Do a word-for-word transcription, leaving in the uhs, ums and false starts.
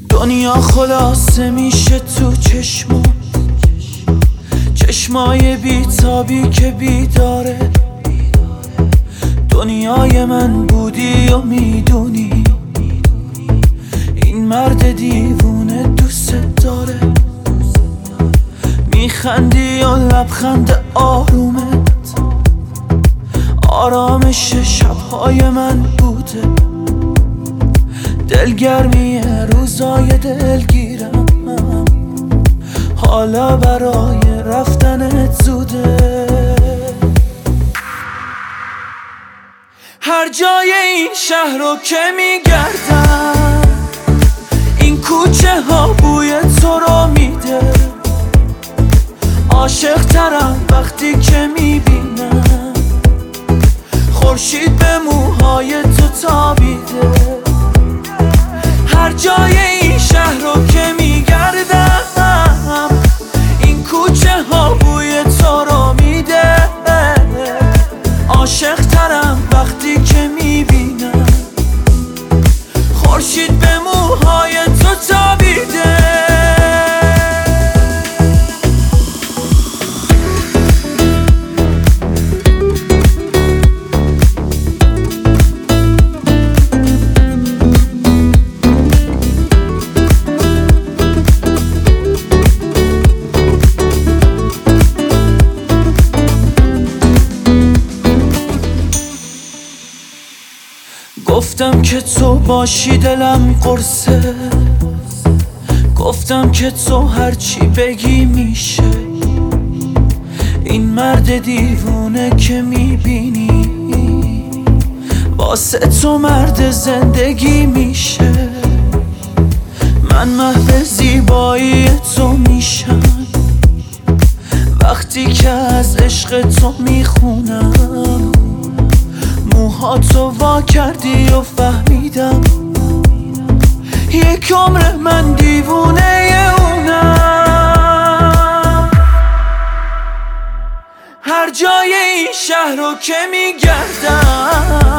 دنیا خلاصه میشه تو چشما، چشمای بیتابی که بیداره. دنیای من بودی و میدونی این مرد دیوونه دوست داره. میخندی و لبخند آرومت آرامش شبهای من بوده. دلگرمی روزای دلگیرم حالا برای رفتنت زوده. هر جای این شهر رو که میگردم این کوچه ها بوی تو رو میده. عاشق ترم وقتی که میبینم خورشید به موهای تو تابیده. هر جای این شهر رو که میگردم این کوچه ها بوی تو رو میده. عاشق ترم وقتی که میبینم خورشید به موهای تو تابیده. گفتم که تو باشی دلم قرصه، گفتم که تو هرچی بگی میشه. این مرد دیوونه که میبینی واسه تو مرد زندگی میشه. من محو زیبایی تو میشم وقتی که از عشق تو میخونم. موهاتو وا کردی و فهمیدم یک عمر من دیوونه اونم. هر جای این شهر رو که میگردم